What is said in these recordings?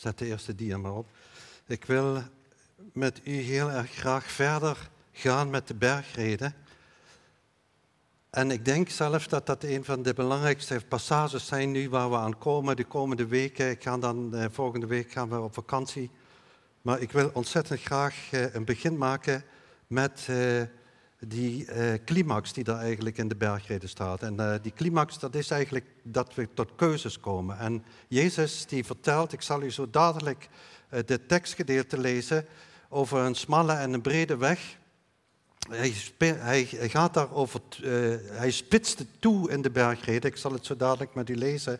Zet de eerste dia maar op. Ik wil met u heel erg graag verder gaan met de bergreden. En ik denk zelf dat dat een van de belangrijkste passages zijn nu waar we aan komen de komende weken. Volgende week gaan we op vakantie. Maar ik wil ontzettend graag een begin maken met die climax die daar eigenlijk in de bergreden staat. En die climax, dat is eigenlijk dat we tot keuzes komen. En Jezus die vertelt, ik zal u zo dadelijk de tekstgedeelte lezen over een smalle en een brede weg. Hij gaat daarover, hij spitst het toe in de bergreden. Ik zal het zo dadelijk met u lezen.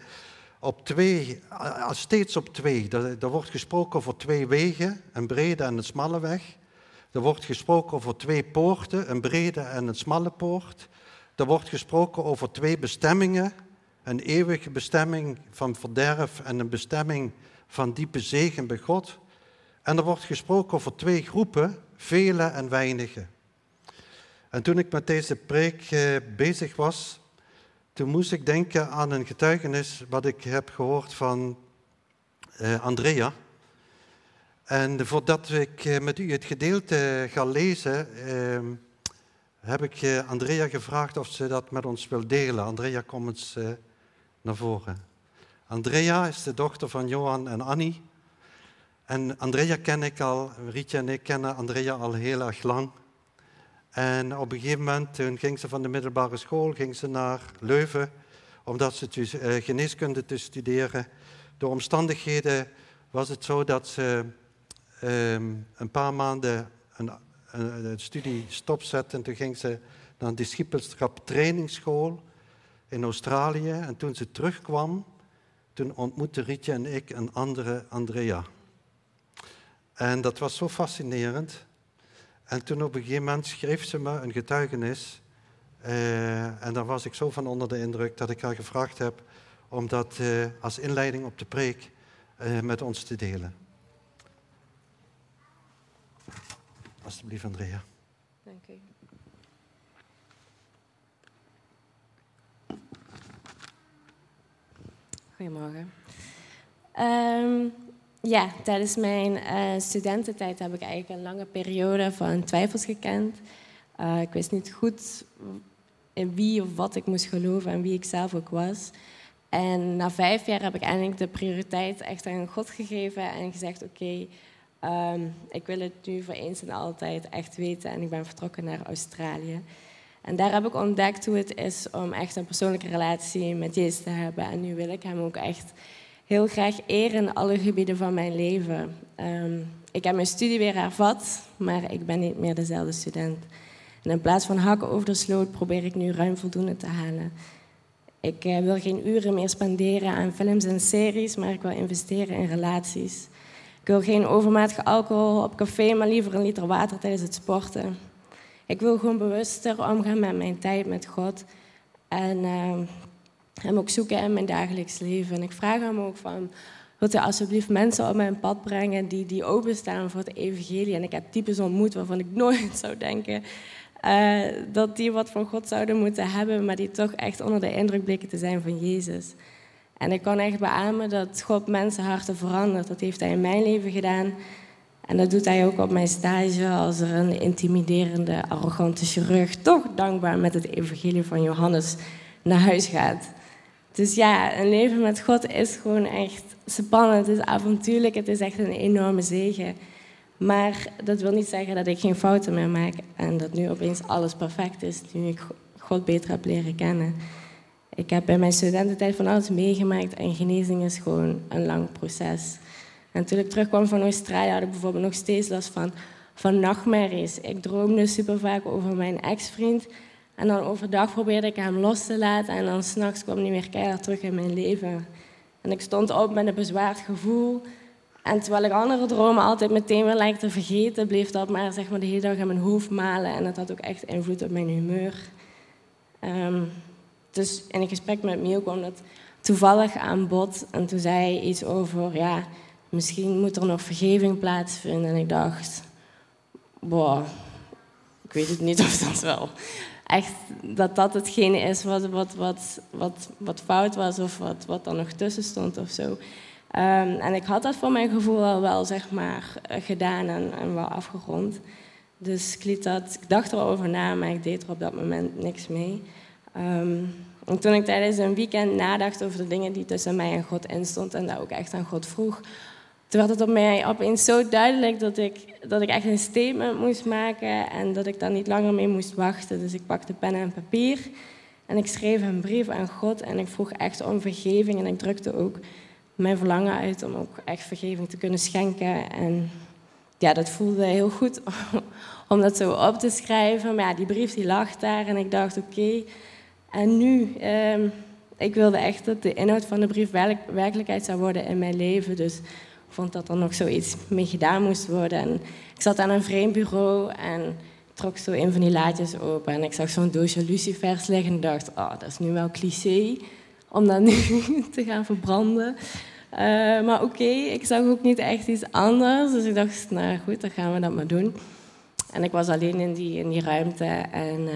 Steeds op twee. Er wordt gesproken over twee wegen, een brede en een smalle weg. Er wordt gesproken over twee poorten, een brede en een smalle poort. Er wordt gesproken over twee bestemmingen, een eeuwige bestemming van verderf en een bestemming van diepe zegen bij God. En er wordt gesproken over twee groepen, vele en weinige. En toen ik met deze preek bezig was, toen moest ik denken aan een getuigenis wat ik heb gehoord van Andrea. En voordat ik met u het gedeelte ga lezen, heb ik Andrea gevraagd of ze dat met ons wil delen. Andrea, kom eens naar voren. Andrea is de dochter van Johan en Annie. En Andrea ken ik al, Rietje en ik kennen Andrea al heel erg lang. En op een gegeven moment, toen ging ze van de middelbare school, ging ze naar Leuven, omdat ze geneeskunde te studeren. Door omstandigheden was het zo dat ze een paar maanden een studie stopzette. En toen ging ze naar een discipelschap trainingsschool in Australië. En toen ze terugkwam, toen ontmoette Rietje en ik een andere Andrea. En dat was zo fascinerend. En toen op een gegeven moment schreef ze me een getuigenis. En daar was ik zo van onder de indruk dat ik haar gevraagd heb om dat als inleiding op de preek met ons te delen. Alsjeblieft, Andrea. Dank u. Goedemorgen. Tijdens mijn studententijd heb ik eigenlijk een lange periode van twijfels gekend. Ik wist niet goed in wie of wat ik moest geloven en wie ik zelf ook was. En na 5 jaar heb ik eindelijk de prioriteit echt aan God gegeven en gezegd, oké, ik wil het nu voor eens en altijd echt weten en ik ben vertrokken naar Australië. En daar heb ik ontdekt hoe het is om echt een persoonlijke relatie met Jezus te hebben. En nu wil ik hem ook echt heel graag eren in alle gebieden van mijn leven. Ik heb mijn studie weer hervat, maar ik ben niet meer dezelfde student. En in plaats van hakken over de sloot probeer ik nu ruim voldoende te halen. Ik wil geen uren meer spenderen aan films en series, maar ik wil investeren in relaties. Ik wil geen overmatige alcohol op café, maar liever een liter water tijdens het sporten. Ik wil gewoon bewuster omgaan met mijn tijd met God. En hem ook zoeken in mijn dagelijks leven. En ik vraag hem ook van, wilt u alsjeblieft mensen op mijn pad brengen die openstaan voor het evangelie. En ik heb types ontmoet waarvan ik nooit zou denken dat die wat van God zouden moeten hebben, maar die toch echt onder de indruk bleken te zijn van Jezus. En ik kan echt beamen dat God mensenharten verandert. Dat heeft hij in mijn leven gedaan. En dat doet hij ook op mijn stage als er een intimiderende, arrogante chirurg toch dankbaar met het evangelie van Johannes naar huis gaat. Dus ja, een leven met God is gewoon echt spannend. Het is avontuurlijk, het is echt een enorme zegen. Maar dat wil niet zeggen dat ik geen fouten meer maak en dat nu opeens alles perfect is, nu ik God beter heb leren kennen. Ik heb bij mijn studententijd van alles meegemaakt en genezing is gewoon een lang proces. En toen ik terugkwam van Australië had ik bijvoorbeeld nog steeds last van nachtmerries. Ik droomde super vaak over mijn ex-vriend. En dan overdag probeerde ik hem los te laten. En dan 's nachts kwam hij weer keihard terug in mijn leven. En ik stond op met een bezwaard gevoel. En terwijl ik andere dromen altijd meteen weer lijkt te vergeten, bleef dat maar, zeg maar de hele dag in mijn hoofd malen. En dat had ook echt invloed op mijn humeur. Dus in een gesprek met Miel kwam dat toevallig aan bod. En toen zei hij iets over, ja, misschien moet er nog vergeving plaatsvinden. En ik dacht, ik weet het niet of dat wel echt dat hetgene is wat fout was of wat er nog tussen stond of zo. En ik had dat voor mijn gevoel al wel, zeg maar, gedaan en wel afgerond. Dus ik dacht erover na, maar ik deed er op dat moment niks mee. En toen ik tijdens een weekend nadacht over de dingen die tussen mij en God instond en dat ook echt aan God vroeg, toen werd het op mij opeens zo duidelijk dat ik echt een statement moest maken en dat ik daar niet langer mee moest wachten. Dus ik pakte pen en papier en ik schreef een brief aan God en ik vroeg echt om vergeving en ik drukte ook mijn verlangen uit om ook echt vergeving te kunnen schenken. En ja, dat voelde heel goed om dat zo op te schrijven. Maar ja, die brief die lag daar en ik dacht oké, en nu? Ik wilde echt dat de inhoud van de brief werkelijkheid zou worden in mijn leven. Dus ik vond dat er nog zoiets mee gedaan moest worden. En ik zat aan een vreemd bureau en ik trok zo een van die laadjes open. En ik zag zo'n doosje lucifers liggen en dacht, dat is nu wel cliché om dat nu te gaan verbranden. Maar oké, ik zag ook niet echt iets anders. Dus ik dacht, nou goed, dan gaan we dat maar doen. En ik was alleen in die ruimte en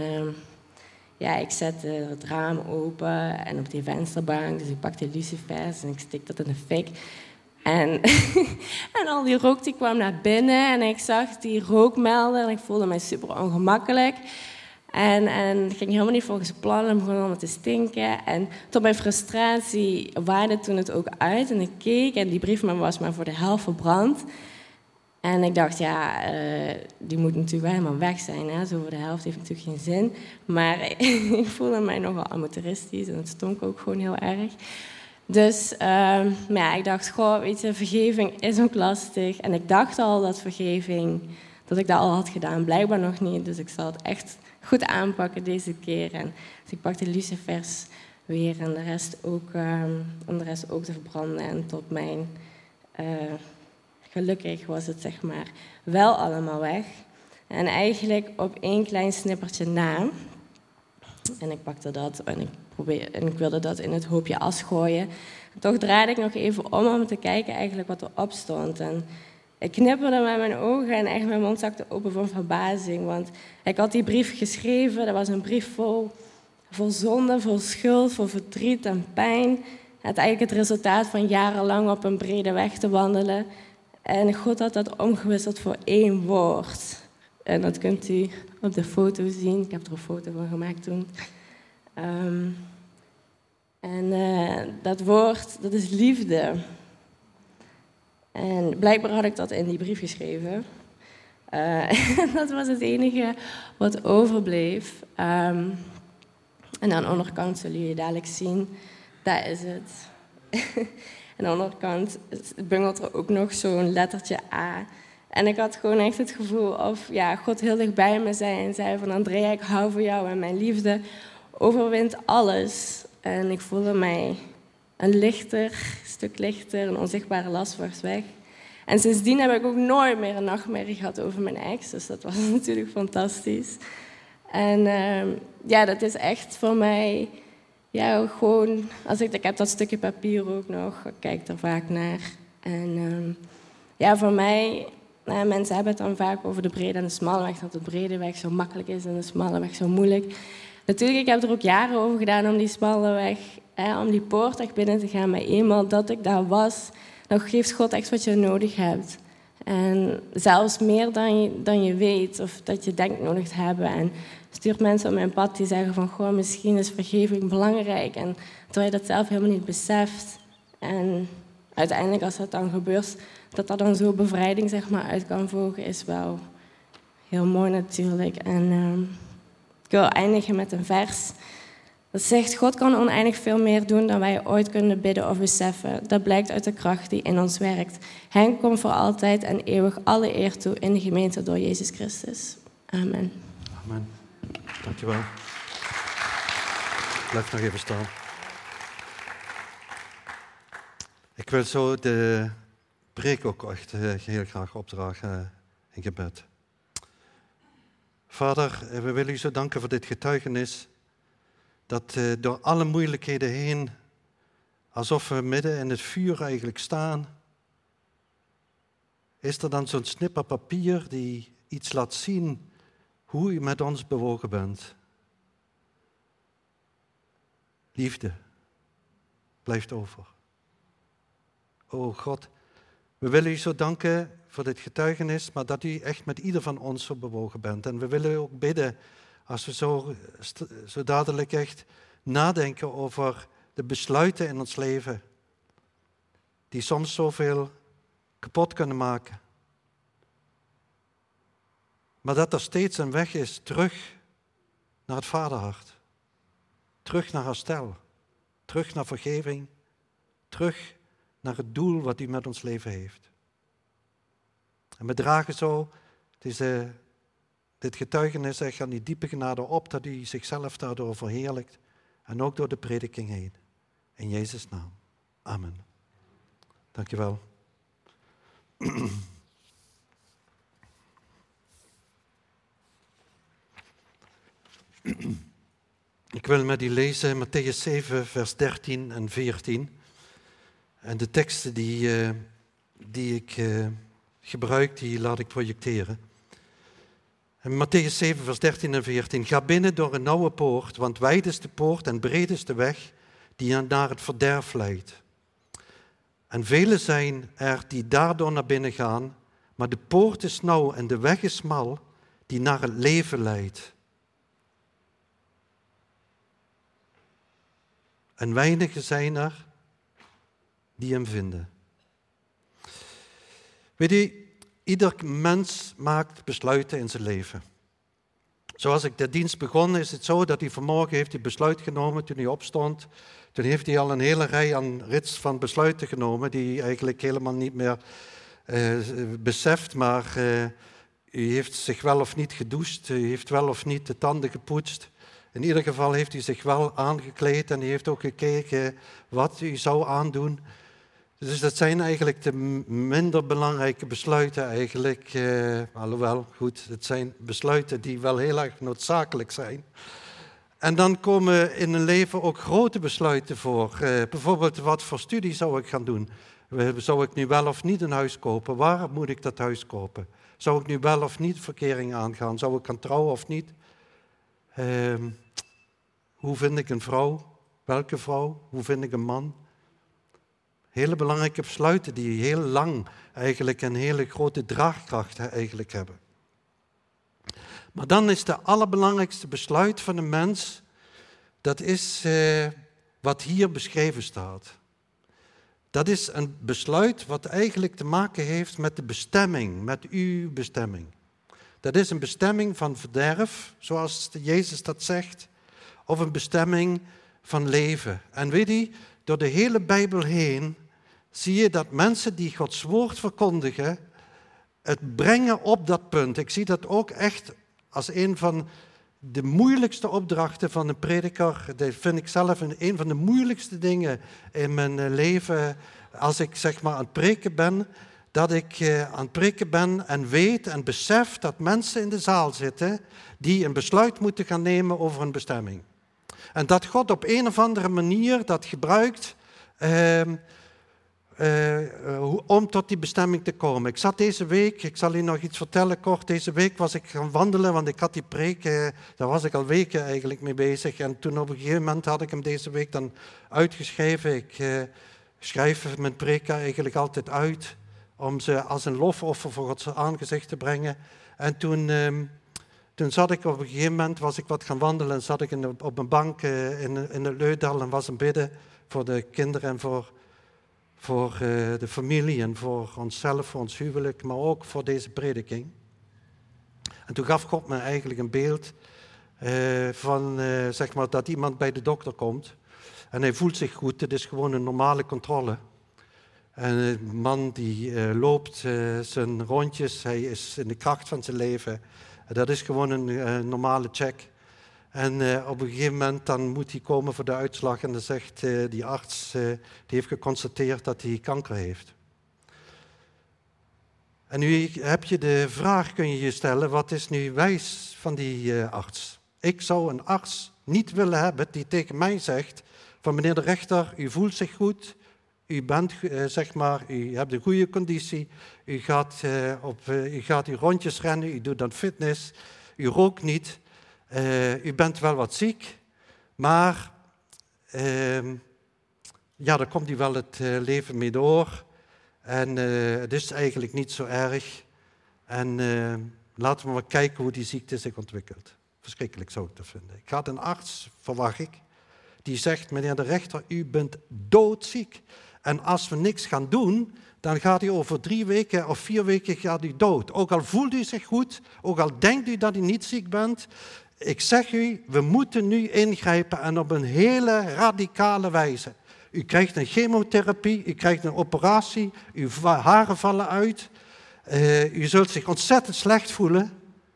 ik zette het raam open en op die vensterbank. Dus ik pakte lucifers en ik stikte dat in de fik. En, en al die rook die kwam naar binnen en ik zag die rookmelder en ik voelde mij super ongemakkelijk. En het ging helemaal niet volgens plan en begon allemaal te stinken. En tot mijn frustratie waaide toen het ook uit en ik keek en die brief was maar voor de helft verbrand. En ik dacht, die moet natuurlijk wel helemaal weg zijn. Hè? Zo voor de helft heeft natuurlijk geen zin. Maar ik voelde mij nogal amateuristisch en het stonk ook gewoon heel erg. Dus ik dacht, weet je, vergeving is ook lastig. En ik dacht al dat dat ik dat al had gedaan. Blijkbaar nog niet, dus ik zal het echt goed aanpakken deze keer. En dus ik pakte de lucifers weer en de rest ook te verbranden. En tot mijn gelukkig was het zeg maar wel allemaal weg. En eigenlijk op één klein snippertje na. En ik pakte dat en ik wilde dat in het hoopje as gooien. Toch draaide ik nog even om te kijken eigenlijk wat erop stond. En ik knipperde met mijn ogen en echt mijn mond zakte open van verbazing. Want ik had die brief geschreven. Dat was een brief vol zonde, vol schuld, vol verdriet en pijn. Het eigenlijk het resultaat van jarenlang op een brede weg te wandelen. En God had dat omgewisseld voor 1 woord. En dat kunt u op de foto zien. Ik heb er een foto van gemaakt toen. Dat woord, dat is liefde. En blijkbaar had ik dat in die brief geschreven. Dat was het enige wat overbleef. En aan de onderkant zullen jullie dadelijk zien. Daar is het. En aan de onderkant bungelt er ook nog zo'n lettertje A. En ik had gewoon echt het gevoel of God heel dicht bij me zei en zei van Andrea, ik hou van jou en mijn liefde overwint alles. En ik voelde mij een stuk lichter, een onzichtbare last was weg. En sindsdien heb ik ook nooit meer een nachtmerrie gehad over mijn ex. Dus dat was natuurlijk fantastisch. En dat is echt voor mij gewoon... Ik heb dat stukje papier ook nog, ik kijk er vaak naar. En voor mij... mensen hebben het dan vaak over de brede en de smalle weg, dat de brede weg zo makkelijk is en de smalle weg zo moeilijk. Natuurlijk, ik heb er ook jaren over gedaan om die smalle weg, om die poortweg binnen te gaan. Maar eenmaal dat ik daar was, dan geeft God echt wat je nodig hebt. En zelfs meer dan je weet of dat je denkt nodig te hebben. En stuurt mensen op mijn pad die zeggen van, goh, misschien is vergeving belangrijk. En terwijl je dat zelf helemaal niet beseft. En uiteindelijk, als dat dan gebeurt, dat er dan zo bevrijding zeg maar, uit kan volgen, is wel heel mooi natuurlijk. En ik wil eindigen met een vers. Dat zegt, God kan oneindig veel meer doen dan wij ooit kunnen bidden of beseffen. Dat blijkt uit de kracht die in ons werkt. Hem komt voor altijd en eeuwig alle eer toe in de gemeente door Jezus Christus. Amen. Amen. Dankjewel. Blijf nog even staan. Ik wil zo de preek ook echt heel graag opdragen in gebed. Vader, we willen u zo danken voor dit getuigenis. Dat door alle moeilijkheden heen, alsof we midden in het vuur eigenlijk staan, is er dan zo'n snipper papier die iets laat zien hoe u met ons bewogen bent. Liefde blijft over. O God, we willen u zo danken voor dit getuigenis, maar dat u echt met ieder van ons zo bewogen bent. En we willen ook bidden, als we zo dadelijk echt nadenken over de besluiten in ons leven, die soms zoveel kapot kunnen maken. Maar dat er steeds een weg is terug naar het vaderhart. Terug naar herstel. Terug naar vergeving. Terug naar het doel wat u met ons leven heeft. En we dragen zo dit getuigenis echt aan die diepe genade op, dat u zichzelf daardoor verheerlijkt. En ook door de prediking heen. In Jezus' naam. Amen. Dankjewel. Ik wil met u lezen Mattheüs 7, vers 13 en 14. En de teksten die ik gebruik, die laat ik projecteren. En Mattheüs 7, vers 13 en 14. Ga binnen door een nauwe poort, want wijd is de poort en breed is de weg die naar het verderf leidt. En velen zijn er die daardoor naar binnen gaan, maar de poort is nauw en de weg is smal die naar het leven leidt. En weinigen zijn er die hem vinden. Weet u, ieder mens maakt besluiten in zijn leven. Zoals ik de dienst begon, is het zo dat hij vanmorgen heeft hij besluit genomen toen hij opstond. Toen heeft hij al een hele rij aan rits van besluiten genomen die hij eigenlijk helemaal niet meer beseft. Maar u heeft zich wel of niet gedoucht, u heeft wel of niet de tanden gepoetst. In ieder geval heeft hij zich wel aangekleed en hij heeft ook gekeken wat u zou aandoen. Dus dat zijn eigenlijk de minder belangrijke besluiten eigenlijk. Alhoewel, goed, het zijn besluiten die wel heel erg noodzakelijk zijn. En dan komen in een leven ook grote besluiten voor. Bijvoorbeeld, wat voor studie zou ik gaan doen? Zou ik nu wel of niet een huis kopen? Waar moet ik dat huis kopen? Zou ik nu wel of niet verkering aangaan? Zou ik gaan trouwen of niet? Hoe vind ik een vrouw? Welke vrouw? Hoe vind ik een man? Hele belangrijke besluiten die heel lang eigenlijk een hele grote draagkracht eigenlijk hebben. Maar dan is de allerbelangrijkste besluit van een mens, dat is wat hier beschreven staat. Dat is een besluit wat eigenlijk te maken heeft met de bestemming, met uw bestemming. Dat is een bestemming van verderf, zoals Jezus dat zegt, of een bestemming van leven. En weet u, door de hele Bijbel heen zie je dat mensen die Gods woord verkondigen, het brengen op dat punt. Ik zie dat ook echt als een van de moeilijkste opdrachten van een prediker. Dat vind ik zelf een van de moeilijkste dingen in mijn leven. Als ik zeg maar aan het preken ben, dat ik aan het preken ben en weet en besef dat mensen in de zaal zitten die een besluit moeten gaan nemen over een bestemming. En dat God op een of andere manier dat gebruikt om tot die bestemming te komen. Ik zat deze week, ik zal u nog iets vertellen kort, deze week was ik gaan wandelen, want ik had die preek, daar was ik al weken eigenlijk mee bezig. En toen op een gegeven moment had ik hem deze week dan uitgeschreven. Ik schrijf mijn preken eigenlijk altijd uit, om ze als een lofoffer voor Gods aangezicht te brengen. En toen zat ik op een gegeven moment, was ik wat gaan wandelen en zat ik op mijn bank in het Leudal en was aan bidden voor de kinderen en voor de familie en voor onszelf, voor ons huwelijk, maar ook voor deze prediking. En toen gaf God me eigenlijk een beeld van, zeg maar, dat iemand bij de dokter komt en hij voelt zich goed, het is gewoon een normale controle. En een man die loopt zijn rondjes, hij is in de kracht van zijn leven. Dat is gewoon een normale check. En op een gegeven moment dan moet hij komen voor de uitslag en dan zegt die arts, die heeft geconstateerd dat hij kanker heeft. En nu heb je de vraag, kun je je stellen, wat is nu wijs van die arts? Ik zou een arts niet willen hebben die tegen mij zegt, van meneer de rechter, u voelt zich goed, u bent, zeg maar, u hebt een goede conditie, u gaat uw rondjes rennen, u doet dan fitness, u rookt niet. U bent wel wat ziek, maar daar komt u wel het leven mee door. En het is eigenlijk niet zo erg. En laten we maar kijken hoe die ziekte zich ontwikkelt. Verschrikkelijk zou ik dat vinden. Ik ga een arts, verwacht ik, die zegt, meneer de rechter, u bent doodziek. En als we niks gaan doen, dan gaat u over 3 weken of 4 weken gaat u dood. Ook al voelt u zich goed, ook al denkt u dat u niet ziek bent. Ik zeg u, we moeten nu ingrijpen en op een hele radicale wijze. U krijgt een chemotherapie, u krijgt een operatie, uw haren vallen uit. U zult zich ontzettend slecht voelen.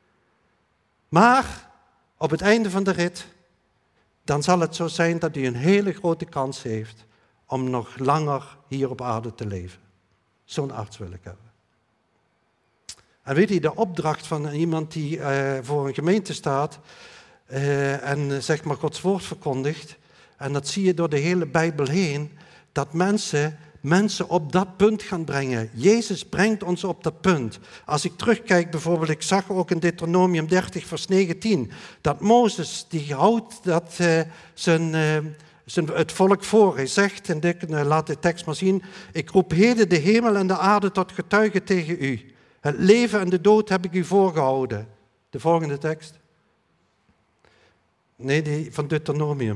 Maar op het einde van de rit, dan zal het zo zijn dat u een hele grote kans heeft om nog langer hier op aarde te leven. Zo'n arts wil ik hebben. En weet u, de opdracht van iemand die voor een gemeente staat en zeg maar Gods woord verkondigt, en dat zie je door de hele Bijbel heen, dat mensen op dat punt gaan brengen. Jezus brengt ons op dat punt. Als ik terugkijk bijvoorbeeld, ik zag ook in Deuteronomium 30 vers 19, dat Mozes, die houdt dat het volk voor. Hij zegt, en laat de tekst maar zien, ik roep heden de hemel en de aarde tot getuige tegen u. Het leven en de dood heb ik u voorgehouden. De volgende tekst. Nee, die van Deuteronomium.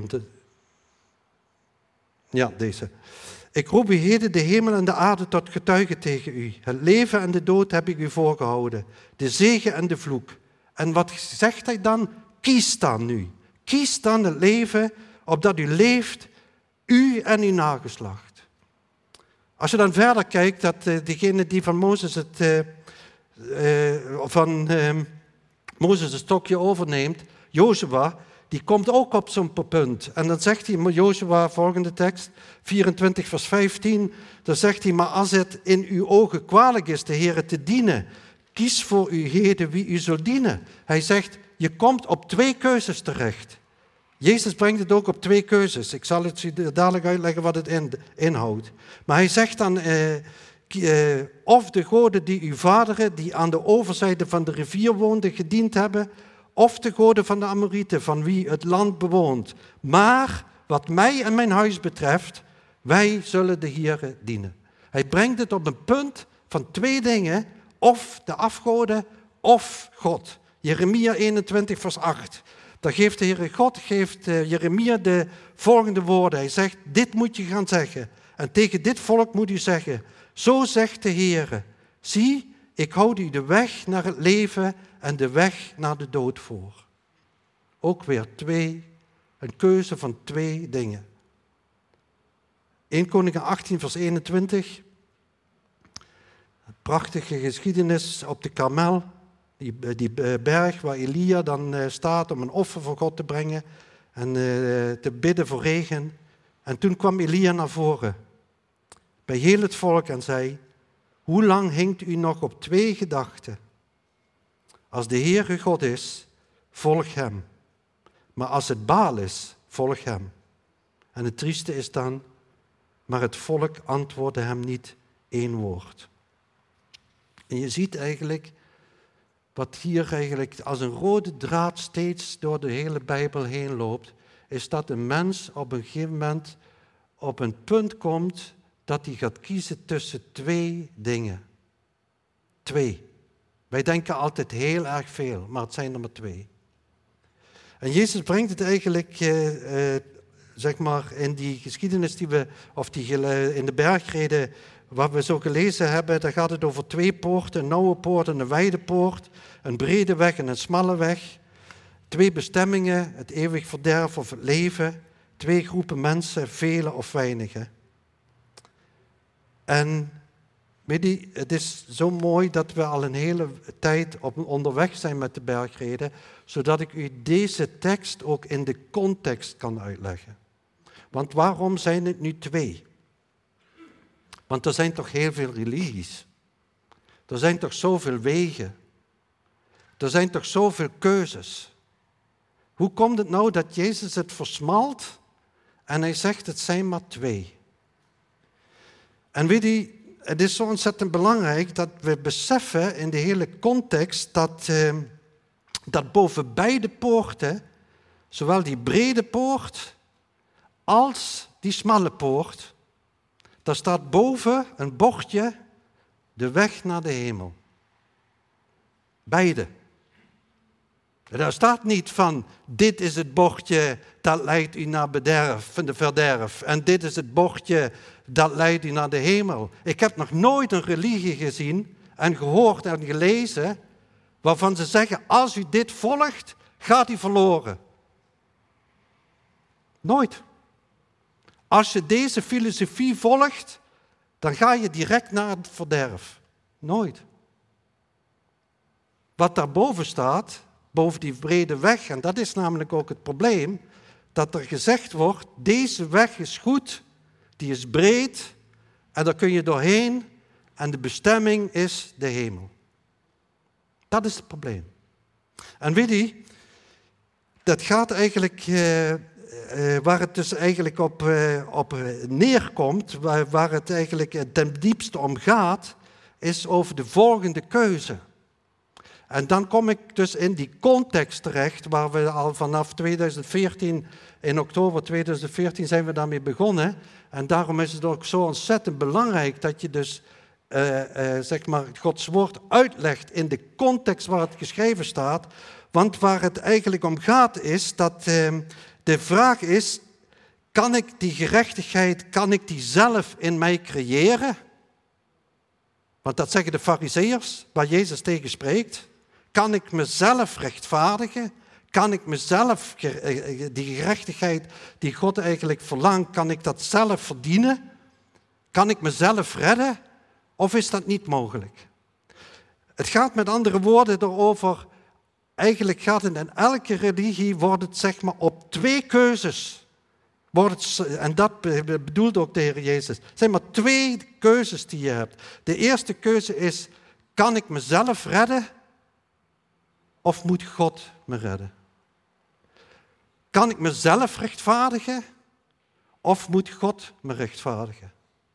Ja, deze. Ik roep u heden de hemel en de aarde tot getuige tegen u. Het leven en de dood heb ik u voorgehouden. De zegen en de vloek. En wat zegt hij dan? Kies dan nu. Kies dan het leven opdat u leeft, u en uw nageslacht. Als je dan verder kijkt, dat degene die van Mozes het stokje overneemt, Jozua, die komt ook op zo'n punt. En dan zegt hij, Jozua, volgende tekst, 24 vers 15, dan zegt hij, maar als het in uw ogen kwalijk is de Heere te dienen, kies voor u heden wie u zult dienen. Hij zegt, je komt op 2 keuzes terecht. Jezus brengt het ook op 2 keuzes. Ik zal het u dadelijk uitleggen wat het inhoudt. Maar hij zegt dan, of de goden die uw vaderen, die aan de overzijde van de rivier woonden, gediend hebben, of de goden van de Amorieten, van wie het land bewoont. Maar wat mij en mijn huis betreft, wij zullen de Heere dienen. Hij brengt het op een punt van 2 dingen, of de afgoden, of God. Jeremia 21 vers 8. Dan geeft de Heere God, Jeremia de volgende woorden. Hij zegt, dit moet je gaan zeggen. En tegen dit volk moet u zeggen, zo zegt de Heere, zie, ik houd u de weg naar het leven en de weg naar de dood voor. Ook weer een keuze van 2 dingen. 1 Koningen 18 vers 21. Een prachtige geschiedenis op de Karmel. Die berg waar Elia dan staat om een offer voor God te brengen en te bidden voor regen. En toen kwam Elia naar voren bij heel het volk en zei, hoe lang hinkt u nog op 2 gedachten? Als de Heere God is, volg hem. Maar als het Baal is, volg hem. En het trieste is dan, maar het volk antwoordde hem niet 1 woord. En je ziet eigenlijk, wat hier eigenlijk als een rode draad steeds door de hele Bijbel heen loopt, is dat een mens op een gegeven moment op een punt komt dat hij gaat kiezen tussen 2 dingen. 2. Wij denken altijd heel erg veel, maar het zijn er maar 2. En Jezus brengt het eigenlijk, zeg maar, in die geschiedenis in de bergreden, wat we zo gelezen hebben, daar gaat het over 2 poorten, een nauwe poort en een wijde poort, een brede weg en een smalle weg. 2 bestemmingen, het eeuwig verderf of het leven. 2 groepen mensen, vele of weinige. En weet je, het is zo mooi dat we al een hele tijd onderweg zijn met de bergreden, zodat ik u deze tekst ook in de context kan uitleggen. Want waarom zijn het nu 2? Want er zijn toch heel veel religies. Er zijn toch zoveel wegen. Er zijn toch zoveel keuzes. Hoe komt het nou dat Jezus het versmalt en hij zegt het zijn maar 2? En weet u, het is zo ontzettend belangrijk dat we beseffen in de hele context dat boven beide poorten, zowel die brede poort als die smalle poort, daar staat boven een bordje de weg naar de hemel. Beide. Daar staat niet van, dit is het bordje dat leidt u naar de verderf. En dit is het bordje dat leidt u naar de hemel. Ik heb nog nooit een religie gezien en gehoord en gelezen waarvan ze zeggen, als u dit volgt, gaat u verloren. Nooit. Als je deze filosofie volgt, dan ga je direct naar het verderf. Nooit. Wat daarboven staat, boven die brede weg, en dat is namelijk ook het probleem, dat er gezegd wordt, deze weg is goed, die is breed, en daar kun je doorheen, en de bestemming is de hemel. Dat is het probleem. En weet je, dat gaat eigenlijk, waar het dus eigenlijk op neerkomt, waar het eigenlijk ten diepste om gaat, is over de volgende keuze. En dan kom ik dus in die context terecht, waar we al vanaf 2014, in oktober 2014 zijn we daarmee begonnen. En daarom is het ook zo ontzettend belangrijk dat je dus zeg maar Gods woord uitlegt in de context waar het geschreven staat. Want waar het eigenlijk om gaat is dat de vraag is, kan ik die gerechtigheid, kan ik die zelf in mij creëren? Want dat zeggen de Farizeeërs, waar Jezus tegen spreekt. Kan ik mezelf rechtvaardigen? Kan ik mezelf, die gerechtigheid die God eigenlijk verlangt, kan ik dat zelf verdienen? Kan ik mezelf redden? Of is dat niet mogelijk? Het gaat met andere woorden erover, eigenlijk gaat het in elke religie, wordt het zeg maar op twee keuzes. En dat bedoelt ook de Heer Jezus. Het zijn maar twee keuzes die je hebt. De eerste keuze is, kan ik mezelf redden? Of moet God me redden? Kan ik mezelf rechtvaardigen? Of moet God me rechtvaardigen?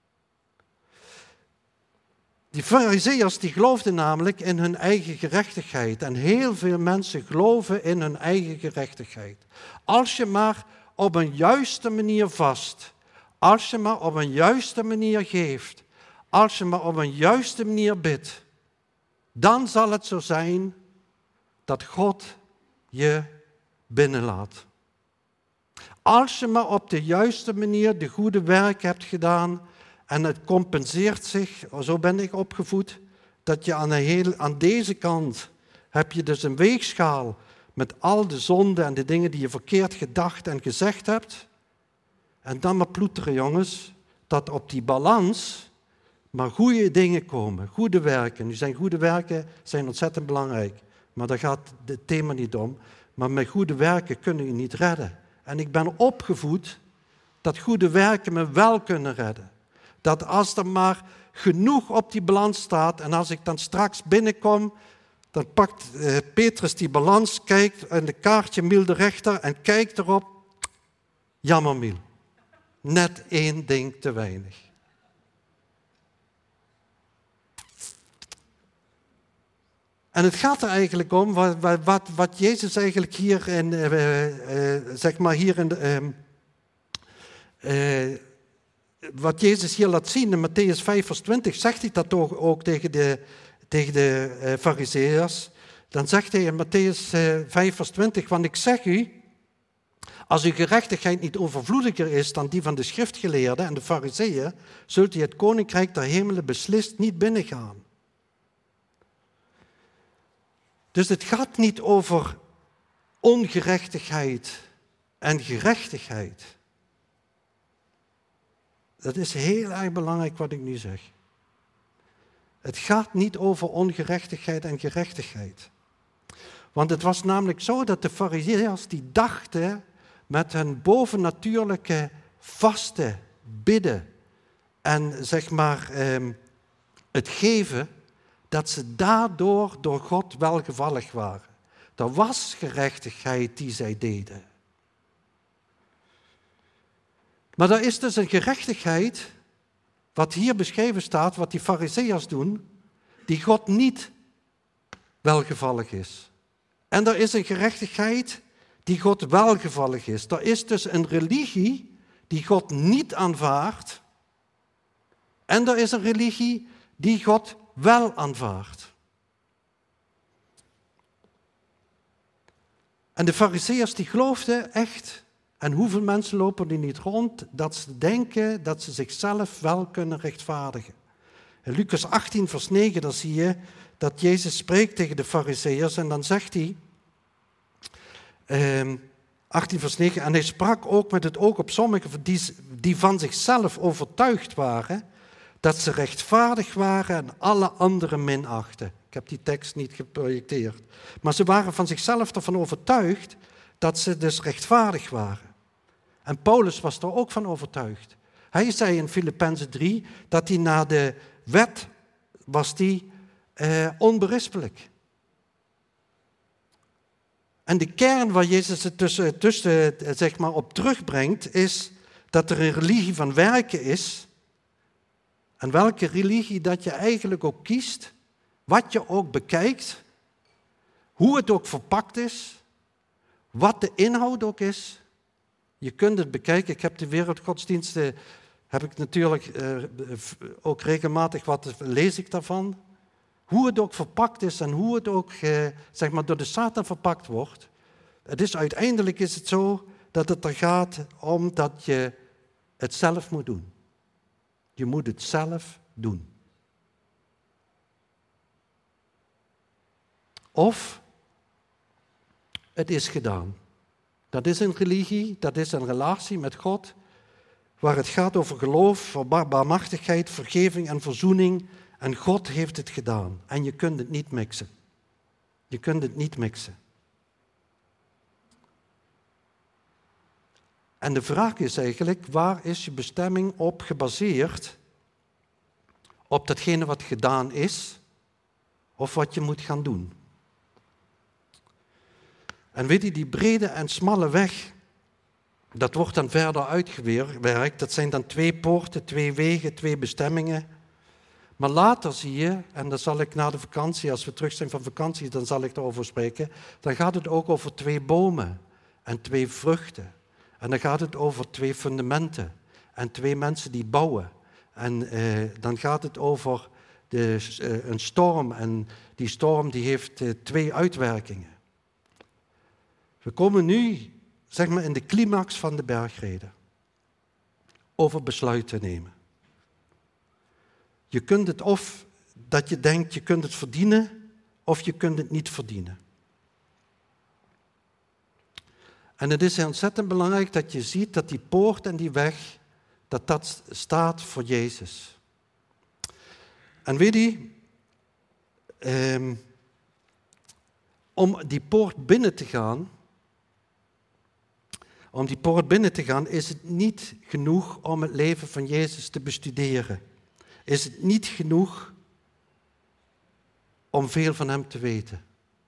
Die Farizeeërs die geloofden namelijk in hun eigen gerechtigheid. En heel veel mensen geloven in hun eigen gerechtigheid. Als je maar op een juiste manier vast, als je maar op een juiste manier geeft, als je maar op een juiste manier bidt, dan zal het zo zijn dat God je binnenlaat. Als je maar op de juiste manier de goede werk hebt gedaan en het compenseert zich, zo ben ik opgevoed, dat je aan deze kant heb je dus een weegschaal met al de zonden en de dingen die je verkeerd gedacht en gezegd hebt. En dan maar ploeteren, jongens, dat op die balans maar goede dingen komen, goede werken. Nu zijn goede werken zijn ontzettend belangrijk, maar daar gaat het thema niet om. Maar met goede werken kunnen je niet redden. En ik ben opgevoed dat goede werken me wel kunnen redden. Dat als er maar genoeg op die balans staat en als ik dan straks binnenkom, dan pakt Petrus die balans, kijkt en de kaartje Miel de rechter en kijkt erop. Jammer Miel, net 1 ding te weinig. En het gaat er eigenlijk om wat Jezus eigenlijk hier in, zeg maar hier in wat Jezus hier laat zien in Mattheüs 5 vers 20, zegt hij dat toch ook tegen de Farizeeërs. Dan zegt hij in Mattheüs 5 vers 20, want ik zeg u, als uw gerechtigheid niet overvloediger is dan die van de schriftgeleerden en de Farizeeën, zult u het koninkrijk der hemelen beslist niet binnengaan. Dus het gaat niet over ongerechtigheid en gerechtigheid. Dat is heel erg belangrijk wat ik nu zeg. Het gaat niet over ongerechtigheid en gerechtigheid. Want het was namelijk zo dat de Farizeeërs die dachten met hun bovennatuurlijke vasten, bidden en zeg maar het geven, dat ze daardoor door God welgevallig waren. Er was gerechtigheid die zij deden. Maar er is dus een gerechtigheid, wat hier beschreven staat, wat die Farizeeërs doen, die God niet welgevallig is. En er is een gerechtigheid die God welgevallig is. Er is dus een religie die God niet aanvaardt. En er is een religie die God wel aanvaardt. En de Farizeeërs die geloofden echt, en hoeveel mensen lopen er niet rond, dat ze denken dat ze zichzelf wel kunnen rechtvaardigen. In Lucas 18 vers 9, daar zie je dat Jezus spreekt tegen de Farizeeërs en dan zegt hij, 18 vers 9, en hij sprak ook met het oog op sommigen die van zichzelf overtuigd waren dat ze rechtvaardig waren en alle anderen minachten. Ik heb die tekst niet geprojecteerd. Maar ze waren van zichzelf ervan overtuigd dat ze dus rechtvaardig waren. En Paulus was er ook van overtuigd. Hij zei in Filippenzen 3 dat hij na de wet was onberispelijk. En de kern waar Jezus het tussen zeg maar, op terugbrengt is dat er een religie van werken is. En welke religie dat je eigenlijk ook kiest, wat je ook bekijkt, hoe het ook verpakt is, wat de inhoud ook is. Je kunt het bekijken. Ik heb de wereldgodsdiensten, heb ik natuurlijk ook regelmatig lees ik daarvan. Hoe het ook verpakt is en hoe het ook zeg maar door de Satan verpakt wordt. Uiteindelijk is het zo dat het er gaat om dat je het zelf moet doen. Je moet het zelf doen. Of het is gedaan. Dat is een religie, dat is een relatie met God, waar het gaat over geloof, barmhartigheid, vergeving en verzoening. En God heeft het gedaan. En je kunt het niet mixen. Je kunt het niet mixen. En de vraag is eigenlijk, waar is je bestemming op gebaseerd? Op datgene wat gedaan is, of wat je moet gaan doen? En weet je, die brede en smalle weg, dat wordt dan verder uitgewerkt. Dat zijn dan 2 poorten, 2 wegen, 2 bestemmingen. Maar later zie je, en dan zal ik na de vakantie, als we terug zijn van vakantie, dan zal ik erover spreken, dan gaat het ook over 2 bomen en 2 vruchten. En dan gaat het over 2 fundamenten en 2 mensen die bouwen. En dan gaat het over een storm en die storm die heeft 2 uitwerkingen. We komen nu, zeg maar, in de climax van de bergreden. Over besluiten nemen. Je kunt het of dat je denkt, je kunt het verdienen, of je kunt het niet verdienen. En het is ontzettend belangrijk dat je ziet dat die poort en die weg, dat staat voor Jezus. En weet je, om die poort binnen te gaan, is het niet genoeg om het leven van Jezus te bestuderen. Is het niet genoeg om veel van hem te weten.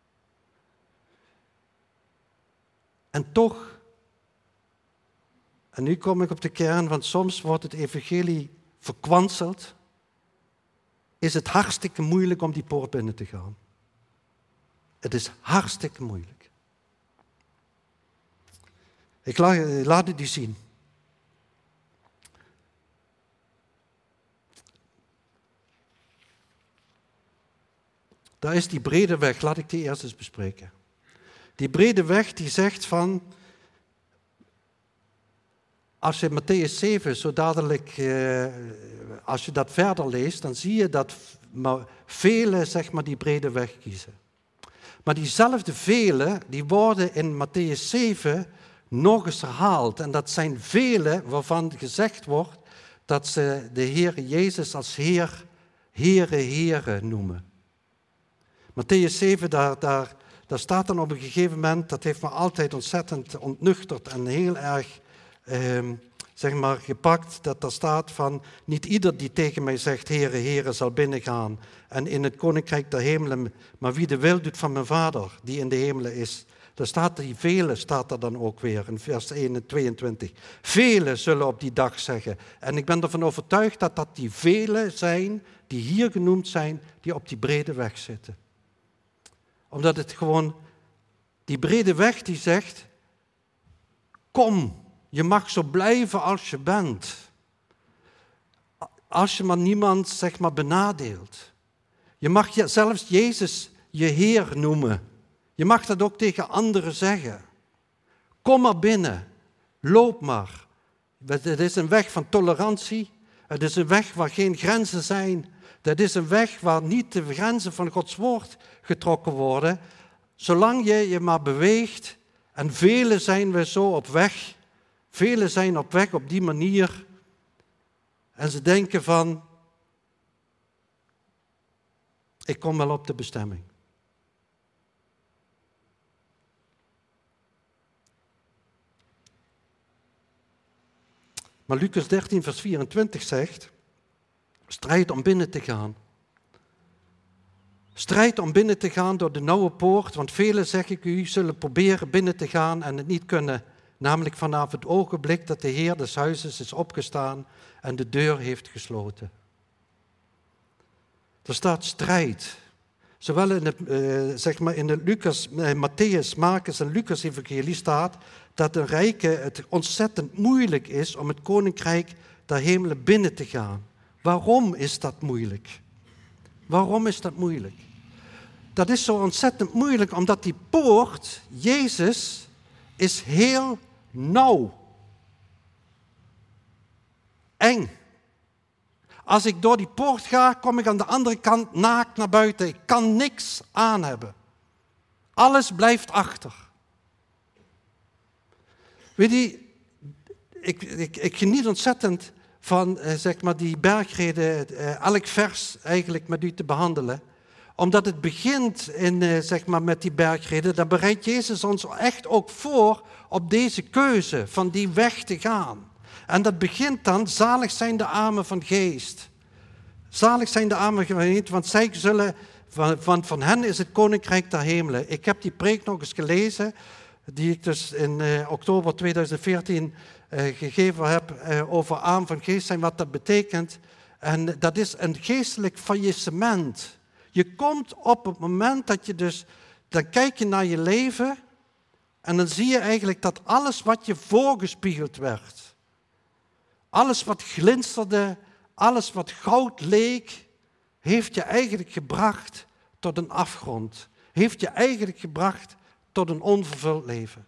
En toch, en nu kom ik op de kern, want soms wordt het evangelie verkwanseld, is het hartstikke moeilijk om die poort binnen te gaan. Het is hartstikke moeilijk. Ik laat het u zien. Daar is die brede weg, laat ik die eerst eens bespreken. Die brede weg die zegt van, als je Mattheüs 7 zo dadelijk, als je dat verder leest, dan zie je dat velen zeg maar die brede weg kiezen. Maar diezelfde velen, die worden in Mattheüs 7 nog eens herhaald. En dat zijn velen waarvan gezegd wordt dat ze de Heer Jezus als Heer, Heere noemen. Mattheüs 7, daar staat dan op een gegeven moment, dat heeft me altijd ontzettend ontnuchterd en heel erg zeg maar gepakt, dat daar staat van, niet ieder die tegen mij zegt, Heere, Heere, zal binnengaan en in het koninkrijk der hemelen, maar wie de wil doet van mijn Vader, die in de hemelen is. Daar staat die velen, staat er dan ook weer in vers 1 en 22. Velen zullen op die dag zeggen. En ik ben ervan overtuigd dat dat die velen zijn, die hier genoemd zijn, die op die brede weg zitten. Omdat het gewoon, die brede weg die zegt, kom, je mag zo blijven als je bent. Als je maar niemand zeg maar benadeelt. Je mag zelfs Jezus je Heer noemen. Je mag dat ook tegen anderen zeggen. Kom maar binnen. Loop maar. Het is een weg van tolerantie. Het is een weg waar geen grenzen zijn. Het is een weg waar niet de grenzen van Gods woord getrokken worden. Zolang je je maar beweegt. En velen zijn we zo op weg. Velen zijn op weg op die manier. En ze denken van, ik kom wel op de bestemming. Maar Lucas 13 vers 24 zegt, strijd om binnen te gaan. Strijd om binnen te gaan door de nauwe poort, want velen, zeg ik u, zullen proberen binnen te gaan en het niet kunnen. Namelijk vanaf het ogenblik dat de Heer des huizes is opgestaan en de deur heeft gesloten. Er staat strijd. Zowel in het Lucas, Matthäus, Marcus en Lucas evangelie staat dat de rijken het ontzettend moeilijk is om het koninkrijk der hemelen binnen te gaan. Waarom is dat moeilijk? Waarom is dat moeilijk? Dat is zo ontzettend moeilijk omdat die poort, Jezus, is heel nauw. Eng. Als ik door die poort ga, kom ik aan de andere kant naakt naar buiten. Ik kan niks aan hebben. Alles blijft achter. Weet je, ik geniet ontzettend van die bergreden, elk vers eigenlijk met u te behandelen. Omdat het begint met die bergreden, dan bereidt Jezus ons echt ook voor op deze keuze van die weg te gaan. En dat begint dan, zalig zijn de armen van geest. Zalig zijn de armen van geest, want zij zullen, van hen is het koninkrijk der hemelen. Ik heb die preek nog eens gelezen, die ik dus in oktober 2014 gegeven heb over arm van geest zijn, wat dat betekent. En dat is een geestelijk faillissement. Je komt op het moment dat je dus, dan kijk je naar je leven en dan zie je eigenlijk dat alles wat je voorgespiegeld werd, alles wat glinsterde, alles wat goud leek, heeft je eigenlijk gebracht tot een afgrond. Heeft je eigenlijk gebracht tot een onvervuld leven.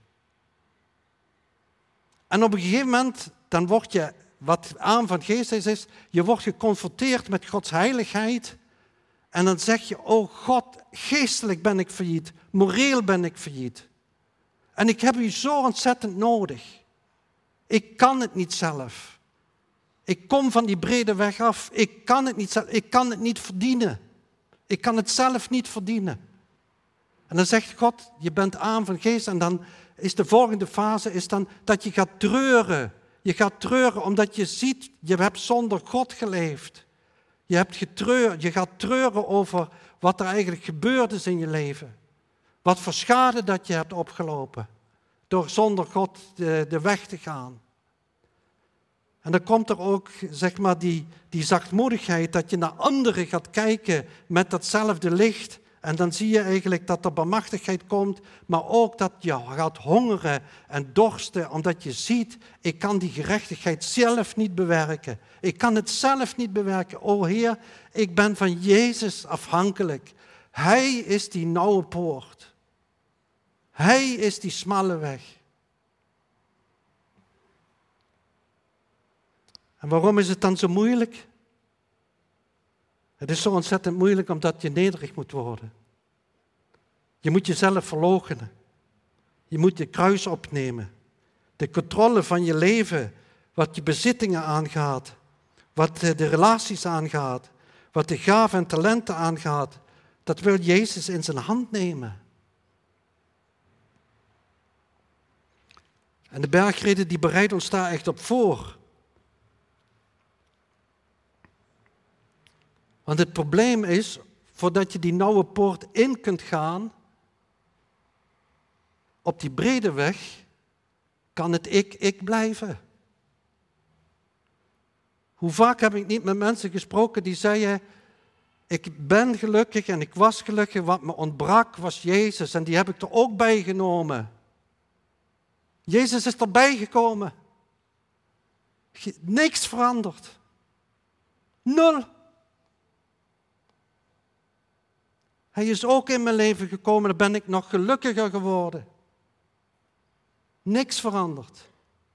En op een gegeven moment, dan word je, wat arm van geest is, je wordt geconfronteerd met Gods heiligheid. En dan zeg je, oh God, geestelijk ben ik failliet, moreel ben ik failliet. En ik heb u zo ontzettend nodig. Ik kan het niet zelf. Ik kom van die brede weg af. Ik kan het niet zelf. Ik kan het niet verdienen. Ik kan het zelf niet verdienen. En dan zegt God, je bent arm van geest. En dan is de volgende fase is dan dat je gaat treuren. Je gaat treuren omdat je ziet, je hebt zonder God geleefd. Je gaat treuren over wat er eigenlijk gebeurd is in je leven. Wat voor schade dat je hebt opgelopen. Door zonder God de weg te gaan. En dan komt er ook, die zachtmoedigheid, dat je naar anderen gaat kijken met datzelfde licht. En dan zie je eigenlijk dat er barmhartigheid komt, maar ook dat je gaat hongeren en dorsten, omdat je ziet, ik kan die gerechtigheid zelf niet bewerken. Ik kan het zelf niet bewerken. O Heer, ik ben van Jezus afhankelijk. Hij is die nauwe poort. Hij is die smalle weg. En waarom is het dan zo moeilijk? Het is zo ontzettend moeilijk omdat je nederig moet worden. Je moet jezelf verloochenen. Je moet je kruis opnemen. De controle van je leven, wat je bezittingen aangaat, wat de relaties aangaat, wat de gaven en talenten aangaat, dat wil Jezus in zijn hand nemen. En de bergreden die bereidt ons daar echt op voor. Want het probleem is, voordat je die nauwe poort in kunt gaan, op die brede weg, kan het ik blijven. Hoe vaak heb ik niet met mensen gesproken die zeiden, ik ben gelukkig en ik was gelukkig, wat me ontbrak was Jezus en die heb ik er ook bij genomen. Jezus is erbij gekomen. Niks veranderd. 0. Hij is ook in mijn leven gekomen, dan ben ik nog gelukkiger geworden. Niks veranderd.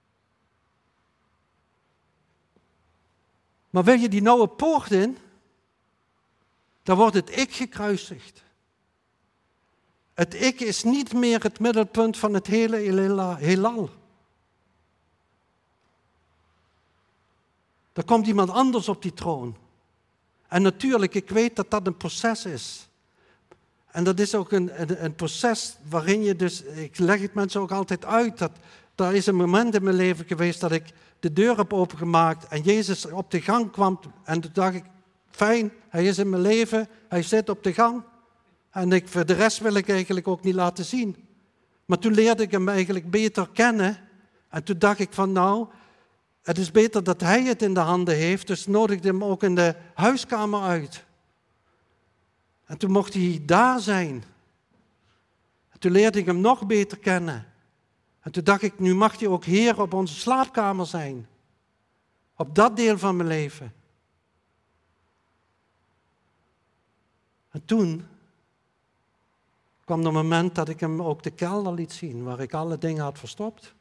Maar wil je die nauwe poort in, dan wordt het ik gekruisigd. Het ik is niet meer het middelpunt van het hele heelal. Er komt iemand anders op die troon. En natuurlijk, ik weet dat dat een proces is. En dat is ook een proces waarin je dus, ik leg het mensen ook altijd uit, dat is een moment in mijn leven geweest dat ik de deur heb opengemaakt en Jezus op de gang kwam. En toen dacht ik, fijn, hij is in mijn leven, hij zit op de gang. En voor de rest wil ik eigenlijk ook niet laten zien. Maar toen leerde ik hem eigenlijk beter kennen. En toen dacht ik van nou, het is beter dat hij het in de handen heeft. Dus nodigde hem ook in de huiskamer uit. En toen mocht hij daar zijn. En toen leerde ik hem nog beter kennen. En toen dacht ik, nu mag hij ook Heer op onze slaapkamer zijn. Op dat deel van mijn leven. En toen kwam het moment dat ik hem ook de kelder liet zien, waar ik alle dingen had verstopt.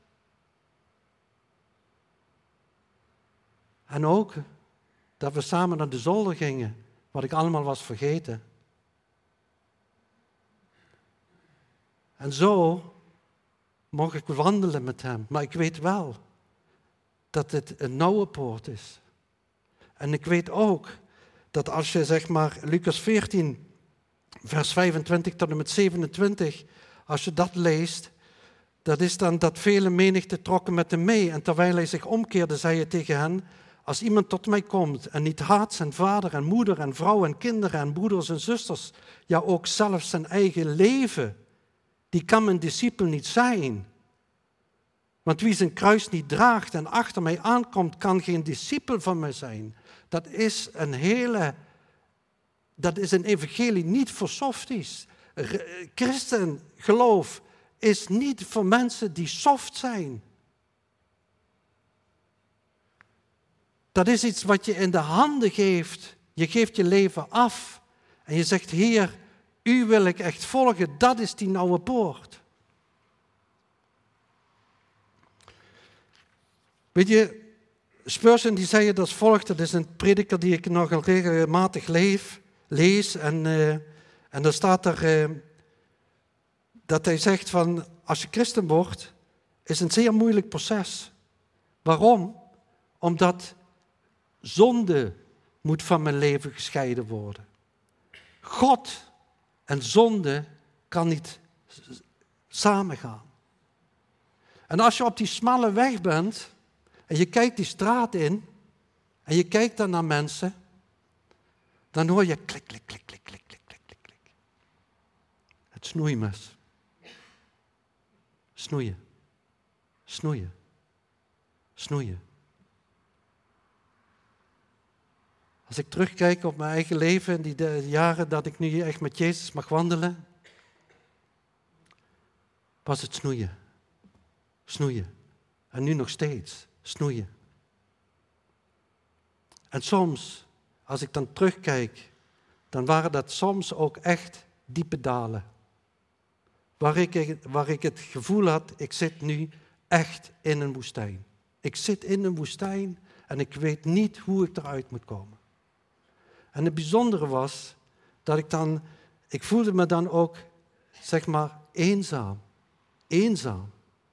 En ook dat we samen naar de zolder gingen, wat ik allemaal was vergeten. En zo mocht ik wandelen met hem. Maar ik weet wel dat het een nauwe poort is. En ik weet ook dat als je zeg maar Lucas 14, vers 25 tot en met 27, als je dat leest, dat is dan dat vele menigte trokken met hem mee. En terwijl hij zich omkeerde, zei hij tegen hen, als iemand tot mij komt en niet haat zijn vader en moeder en vrouw en kinderen en broeders en zusters, ja ook zelfs zijn eigen leven, die kan mijn discipel niet zijn. Want wie zijn kruis niet draagt en achter mij aankomt, kan geen discipel van mij zijn. Dat is een evangelie niet voor softies. Christengeloof is niet voor mensen die soft zijn. Dat is iets wat je in de handen geeft. Je geeft je leven af. En je zegt, Heer, u wil ik echt volgen. Dat is die nauwe poort. Weet je, Spurgeon die zei het als volgt. Dat is een prediker die ik nogal regelmatig lees. En daar staat er dat hij zegt van, als je christen wordt, is een zeer moeilijk proces. Waarom? Omdat zonde moet van mijn leven gescheiden worden. God en zonde kan niet samengaan. En als je op die smalle weg bent en je kijkt die straat in en je kijkt dan naar mensen, dan hoor je klik, klik, klik, klik, klik, klik, klik, klik, klik. Het snoeimes. Snoeien. Snoeien. Snoeien. Als ik terugkijk op mijn eigen leven in die jaren dat ik nu echt met Jezus mag wandelen, was het snoeien. Snoeien. En nu nog steeds snoeien. En soms, als ik dan terugkijk, dan waren dat soms ook echt diepe dalen. Waar ik het gevoel had, ik zit nu echt in een woestijn. Ik zit in een woestijn en ik weet niet hoe ik eruit moet komen. En het bijzondere was dat ik voelde me dan ook, zeg maar, eenzaam. Eenzaam.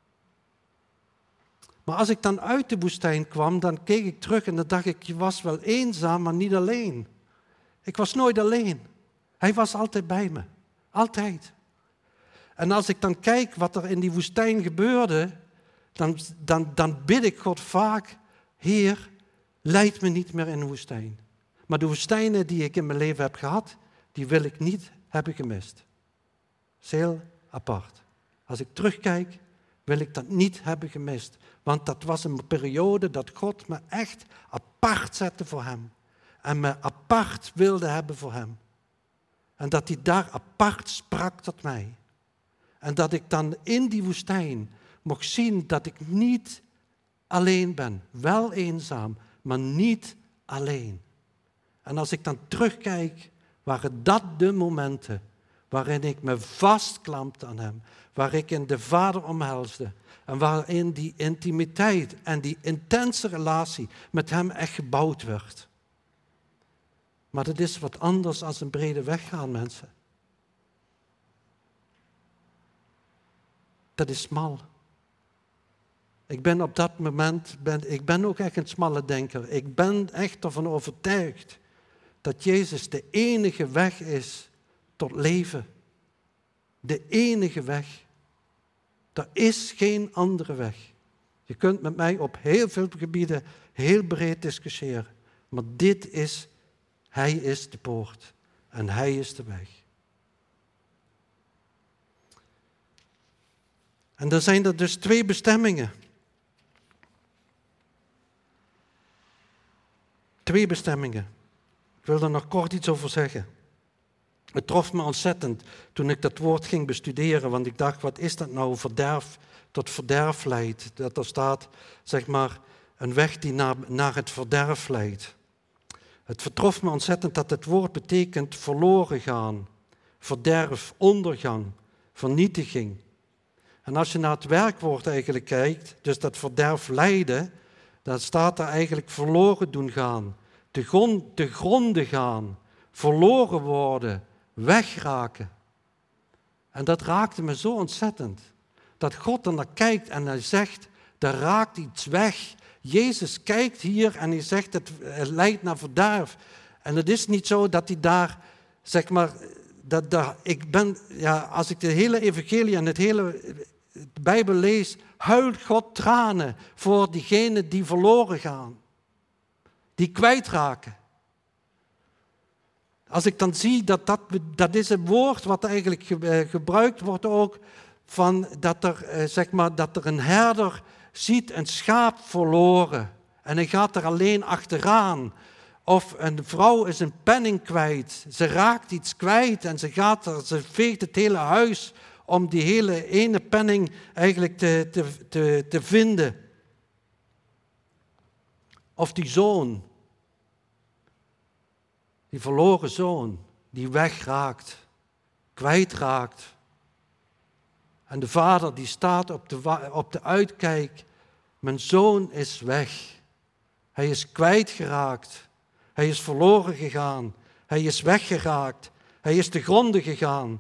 Maar als ik dan uit de woestijn kwam, dan keek ik terug en dan dacht ik, je was wel eenzaam, maar niet alleen. Ik was nooit alleen. Hij was altijd bij me. Altijd. En als ik dan kijk wat er in die woestijn gebeurde, dan bid ik God vaak, Heer, leid me niet meer in de woestijn. Maar de woestijnen die ik in mijn leven heb gehad, die wil ik niet hebben gemist. Dat is heel apart. Als ik terugkijk, wil ik dat niet hebben gemist. Want dat was een periode dat God me echt apart zette voor hem. En me apart wilde hebben voor hem. En dat hij daar apart sprak tot mij. En dat ik dan in die woestijn mocht zien dat ik niet alleen ben. Wel eenzaam, maar niet alleen. En als ik dan terugkijk, waren dat de momenten waarin ik me vastklampte aan hem, waar ik in de Vader omhelsde en waarin die intimiteit en die intense relatie met hem echt gebouwd werd. Maar dat is wat anders dan een brede weg gaan, mensen. Dat is smal. Ik ben op dat moment, ik ben ook echt een smalle denker. Ik ben echt ervan overtuigd dat Jezus de enige weg is tot leven. De enige weg. Er is geen andere weg. Je kunt met mij op heel veel gebieden heel breed discussiëren. Maar Hij is de poort en Hij is de weg. En er zijn er dus 2 bestemmingen. 2 bestemmingen. Ik wil er nog kort iets over zeggen. Het trof me ontzettend toen ik dat woord ging bestuderen, want ik dacht, wat is dat nou, verderf tot verderf leidt. Dat er staat, zeg maar, een weg die naar het verderf leidt. Het vertrof me ontzettend dat het woord betekent verloren gaan, verderf, ondergang, vernietiging. En als je naar het werkwoord eigenlijk kijkt, dus dat verderf leiden, dan staat er eigenlijk verloren doen gaan, te gronden gaan, verloren worden, wegraken. En dat raakte me zo ontzettend. Dat God er naar kijkt en hij zegt, er raakt iets weg. Jezus kijkt hier en hij zegt, het leidt naar verderf. En het is niet zo dat hij daar, zeg maar, als ik de hele evangelie en de Bijbel lees, huilt God tranen voor diegenen die verloren gaan. Die kwijtraken. Als ik dan zie dat is een woord wat eigenlijk gebruikt wordt ook, van dat er een herder ziet een schaap verloren en hij gaat er alleen achteraan. Of een vrouw is een penning kwijt, ze raakt iets kwijt en ze veegt het hele huis om die hele ene penning eigenlijk te vinden. Of die zoon, die verloren zoon, die wegraakt, kwijtraakt. En de vader die staat op de uitkijk, mijn zoon is weg. Hij is kwijtgeraakt, hij is verloren gegaan, hij is weggeraakt, hij is te gronde gegaan.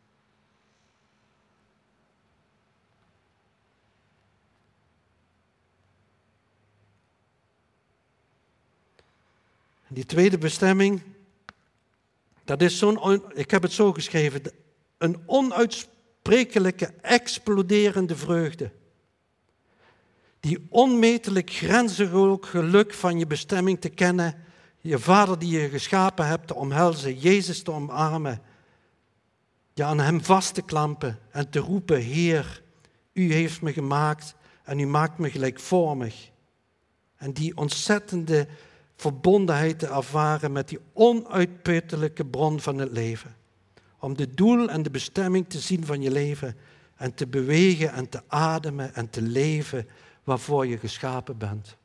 Die tweede bestemming, dat is ik heb het zo geschreven, een onuitsprekelijke, exploderende vreugde. Die onmetelijk grenzloos geluk van je bestemming te kennen, je vader die je geschapen hebt te omhelzen, Jezus te omarmen, je aan hem vast te klampen en te roepen, Heer, u heeft me gemaakt en u maakt me gelijkvormig. En die ontzettende verbondenheid te ervaren met die onuitputtelijke bron van het leven. Om de doel en de bestemming te zien van je leven en te bewegen en te ademen en te leven waarvoor je geschapen bent.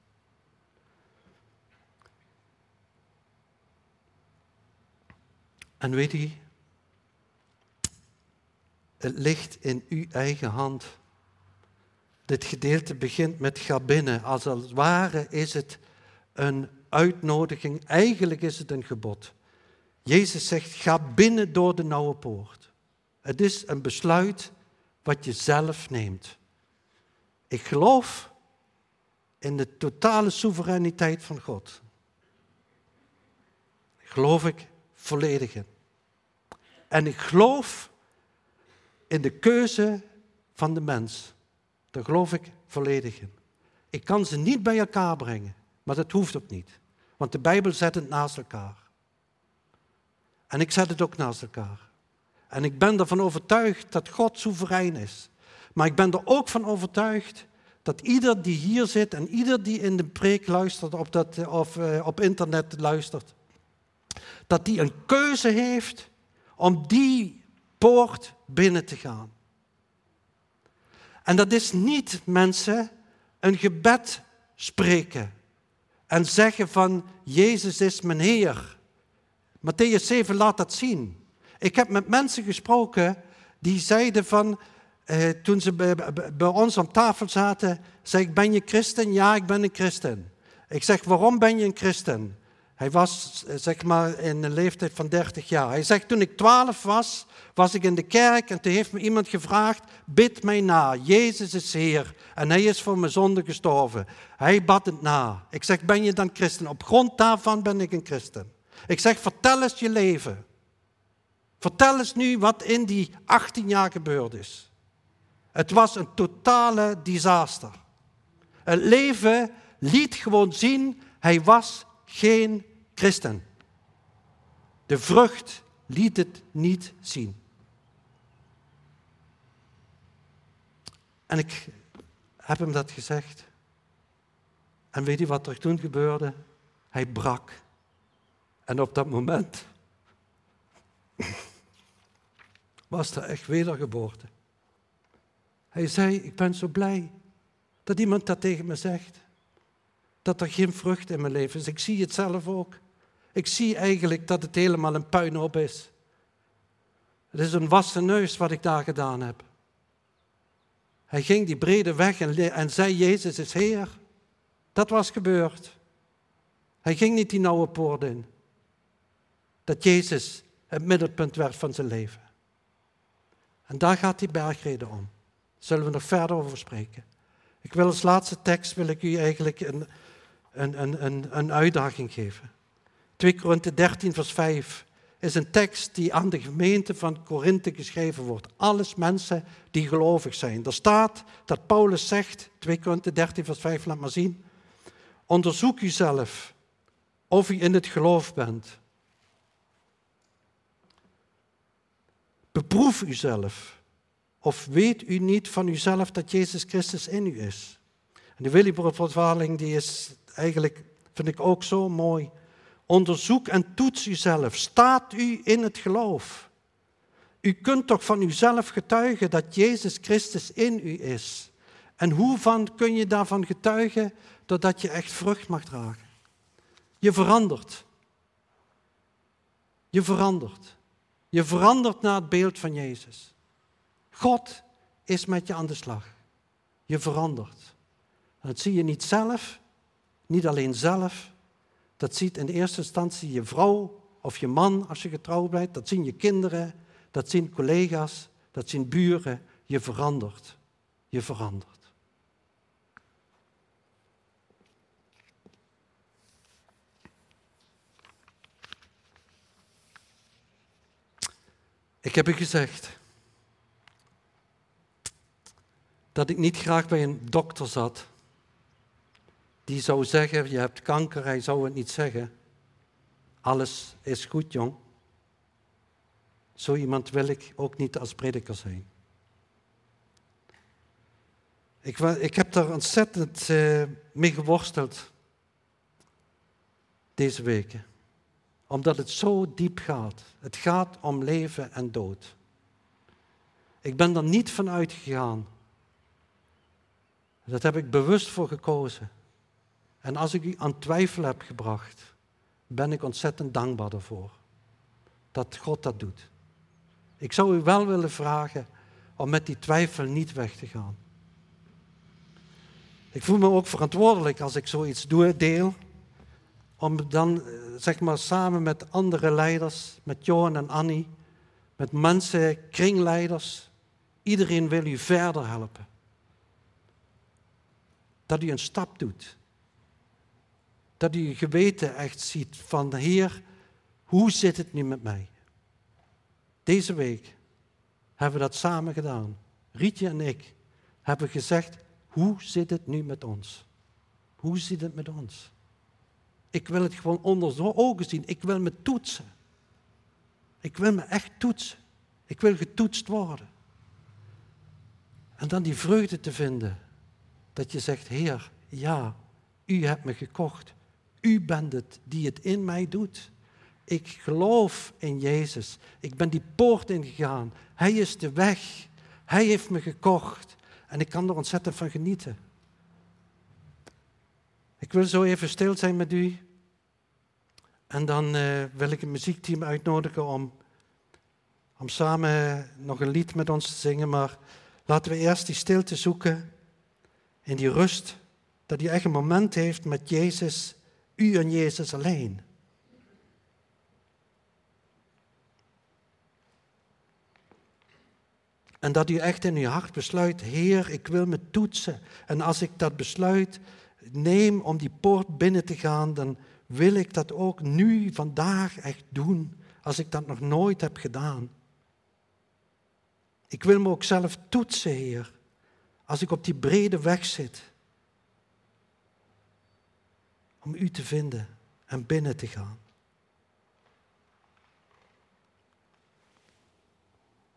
En weet u, het ligt in uw eigen hand. Dit gedeelte begint met ga binnen. Als het ware is het een uitnodiging, eigenlijk is het een gebod. Jezus zegt, ga binnen door de nauwe poort. Het is een besluit wat je zelf neemt. Ik geloof in de totale soevereiniteit van God. Geloof ik volledig in. En ik geloof in de keuze van de mens. Daar geloof ik volledig in. Ik kan ze niet bij elkaar brengen, maar dat hoeft ook niet. Want de Bijbel zet het naast elkaar. En ik zet het ook naast elkaar. En ik ben ervan overtuigd dat God soeverein is. Maar ik ben er ook van overtuigd dat ieder die hier zit en ieder die in de preek luistert of op internet luistert, dat die een keuze heeft om die poort binnen te gaan. En dat is niet, mensen, een gebed spreken en zeggen van Jezus is mijn Heer. Mattheüs 7 laat dat zien. Ik heb met mensen gesproken die zeiden van, toen ze bij ons aan tafel zaten, zei ik, ben je christen? Ja, ik ben een christen. Ik zeg, waarom ben je een christen? Hij was zeg maar in een leeftijd van 30 jaar. Hij zegt, toen ik 12 was ik in de kerk en toen heeft me iemand gevraagd, bid mij na, Jezus is Heer en Hij is voor mijn zonde gestorven. Hij bad het na. Ik zeg, ben je dan christen? Op grond daarvan ben ik een christen. Ik zeg, vertel eens je leven. Vertel eens nu wat in die 18 jaar gebeurd is. Het was een totale disaster. Het leven liet gewoon zien, hij was geen christen. De vrucht liet het niet zien. En ik heb hem dat gezegd. En weet je wat er toen gebeurde? Hij brak. En op dat moment was er echt wedergeboorte. Hij zei, ik ben zo blij dat iemand dat tegen me zegt. Dat er geen vrucht in mijn leven is. Ik zie het zelf ook. Ik zie eigenlijk dat het helemaal een puinhoop is. Het is een wassen neus wat ik daar gedaan heb. Hij ging die brede weg en zei, Jezus is Heer. Dat was gebeurd. Hij ging niet die nauwe poort in. Dat Jezus het middelpunt werd van zijn leven. En daar gaat die bergreden om. Daar zullen we nog verder over spreken. Ik wil als laatste tekst wil ik u eigenlijk een uitdaging geven. 2 Korinthe 13 vers 5 is een tekst die aan de gemeente van Korinthe geschreven wordt. Alles mensen die gelovig zijn. Er staat dat Paulus zegt, 2 Korinthe 13 vers 5, laat maar zien. Onderzoek uzelf of u in het geloof bent. Beproef uzelf. Of weet u niet van uzelf dat Jezus Christus in u is? En de Willibrord-vertaling die is eigenlijk, vind ik ook zo mooi. Onderzoek en toets uzelf. Staat u in het geloof? U kunt toch van uzelf getuigen dat Jezus Christus in u is? En hoe kun je daarvan getuigen? Doordat je echt vrucht mag dragen. Je verandert. Je verandert. Je verandert naar het beeld van Jezus. God is met je aan de slag. Je verandert. En dat zie je niet zelf, niet alleen zelf. Dat ziet in de eerste instantie je vrouw of je man als je getrouwd bent. Dat zien je kinderen, dat zien collega's, dat zien buren. Je verandert. Je verandert. Ik heb u gezegd dat ik niet graag bij een dokter zat die zou zeggen, je hebt kanker, hij zou het niet zeggen. Alles is goed, jong. Zo iemand wil ik ook niet als prediker zijn. Ik heb daar ontzettend mee geworsteld deze weken. Omdat het zo diep gaat. Het gaat om leven en dood. Ik ben er niet van uitgegaan. Dat heb ik bewust voor gekozen. En als ik u aan twijfel heb gebracht, ben ik ontzettend dankbaar daarvoor. Dat God dat doet. Ik zou u wel willen vragen om met die twijfel niet weg te gaan. Ik voel me ook verantwoordelijk als ik zoiets deel, om dan zeg maar samen met andere leiders, met Johan en Annie, met mensen, kringleiders, iedereen wil u verder helpen. Dat u een stap doet. Dat u je geweten echt ziet van, Heer, hoe zit het nu met mij? Deze week hebben we dat samen gedaan. Rietje en ik hebben gezegd, hoe zit het nu met ons? Hoe zit het met ons? Ik wil het gewoon onder zijn ogen zien. Ik wil me toetsen. Ik wil me echt toetsen. Ik wil getoetst worden. En dan die vreugde te vinden. Dat je zegt, Heer, ja, u hebt me gekocht. U bent het die het in mij doet. Ik geloof in Jezus. Ik ben die poort ingegaan. Hij is de weg. Hij heeft me gekocht. En ik kan er ontzettend van genieten. Ik wil zo even stil zijn met u. En dan wil ik het muziekteam uitnodigen om om samen nog een lied met ons te zingen, maar laten we eerst die stilte zoeken in die rust, dat je echt een moment heeft met Jezus, u en Jezus alleen. En dat u echt in uw hart besluit, Heer, ik wil me toetsen. En als ik dat besluit neem om die poort binnen te gaan, dan wil ik dat ook nu, vandaag echt doen, als ik dat nog nooit heb gedaan. Ik wil me ook zelf toetsen, Heer, als ik op die brede weg zit, om u te vinden en binnen te gaan.